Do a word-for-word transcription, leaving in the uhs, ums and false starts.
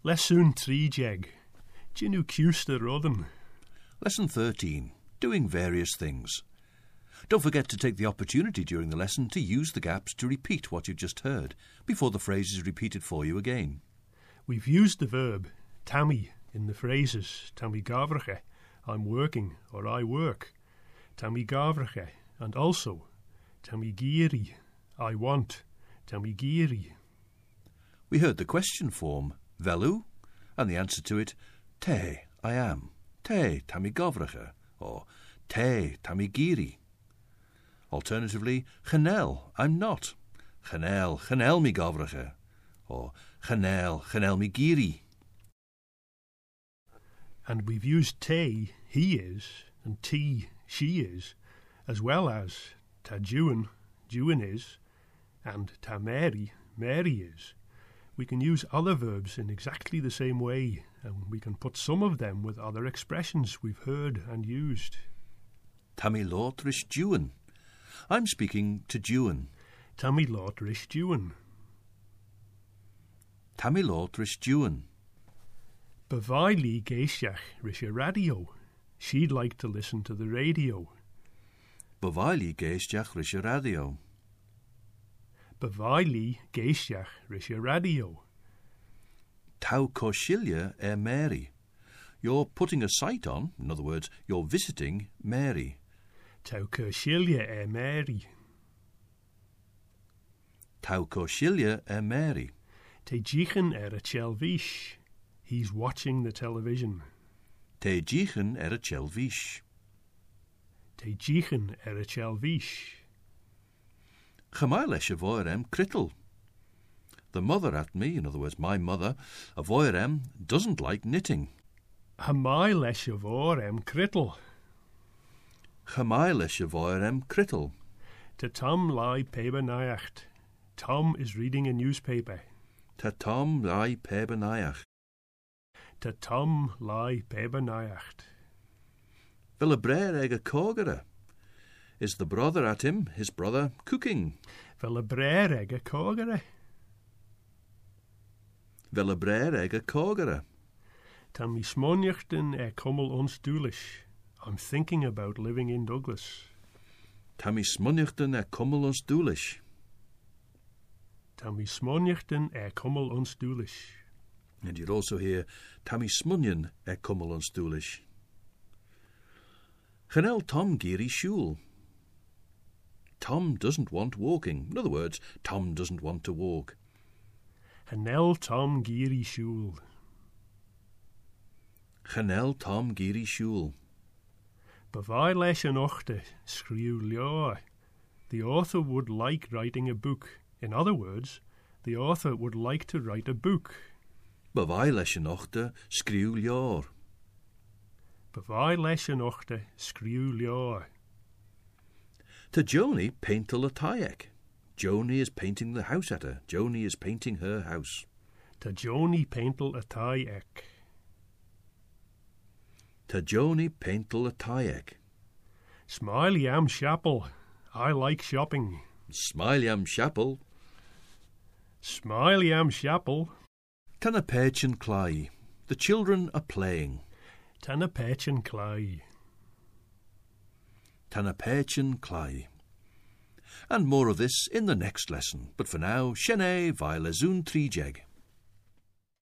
Lesson three jeg. Ginu Custer Rodden. Lesson thirteen. Doing various things. Don't forget to take the opportunity during the lesson to use the gaps to repeat what you've just heard before the phrase is repeated for you again. We've used the verb tammy in the phrases tammy gavrige, I'm working or I work, tammy gavrige, and also tammy giri, I want, tammy giri. We heard the question form velu and the answer to it te, I am, te tammy gavrige, or te tammy giri. Alternatively, chanel, I'm not, chanel, chanel mi gavrige, or chanel, chanel mi giri. And we've used te, he is, and ti, she is, as well as ta Jewan, Jewan is, and ta Mary, Mary is. We can use other verbs in exactly the same way, and we can put some of them with other expressions we've heard and used. Tammy Lortrish Jewan. I'm speaking to Jewan. Tammy Lortrish Jewan. Tammy Lortrish Jewan. Bevaili geisiach risha radio. She'd like to listen to the radio. Bevaili geisiach risha radio. Bevaili geisiach risha radio. Tau Corsilia er Mary. You're putting a sight on, in other words, you're visiting Mary. Tau Corsilia er Mary. Tau Corsilia er Mary. Te jichen er a chelvish. He's watching the television. Te jichen er a chelvish. Te jichen er a chelvish. Chamailish avoirem krittel. The mother at me, in other words, my mother, avoirem, doesn't like knitting. Hamailish avorem krittel. Chamailish avoirem krittel. Te Tom lai pebernayacht. Tom is reading a newspaper. Te Tom lai pebernayacht. Te Tom lai pebernayacht. Villa brer ega kogere. Is the brother at him, his brother, cooking? Villa brer ega kogere. Villa brer ega kogere. Tam mi smonjachten er kommel ons doelish. I'm thinking about living in Douglas. Tammy smonjachten er kommel ons doelish. Tammy smonjachten er kommel ons doelish. And you'd also hear Tammy smunyan er kommel ons doelish. Chanel Tom giri shul. Tom doesn't want walking. In other words, Tom doesn't want to walk. Hanel Tom giri shul. Chanel Tom giri shul. Bevai leis an ochte, skriw leo. The author would like writing a book. In other words, the author would like to write a book. Bevai leis an ochte, skriw leo. Bevai leis an ochte, skriw leo. To Joni paintel a tayek. Joni is painting the house at her. Joni is painting her house. To Joni paintel a tie ek. To Joni paintel a tayek. Smiley am chapel. I like shopping. Smiley am chapel. Smiley am chapel. Tanna Perchin Clay. The children are playing. Tanna Perchin Clay. Tanna Perchin Clay. And more of this in the next lesson. But for now, Shene Vile Zoon Trijeg.